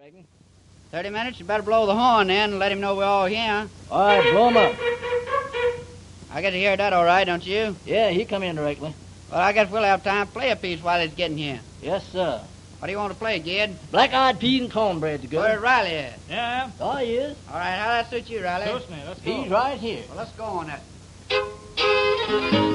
Reckon. 30 minutes? You better blow the horn then and let him know we're all here. All right, blow him up. I get to hear that all right, don't you? Yeah, he come in directly. Well, I guess we'll have time to play a piece while he's getting here. Yes, sir. What do you want to play, Gid? Black-eyed peas and cornbread's good. Where's Riley at? Yeah, Oh, he is. All right, how that suit you, Riley? suits me. Let's go. He's right here. Well, let's go on that.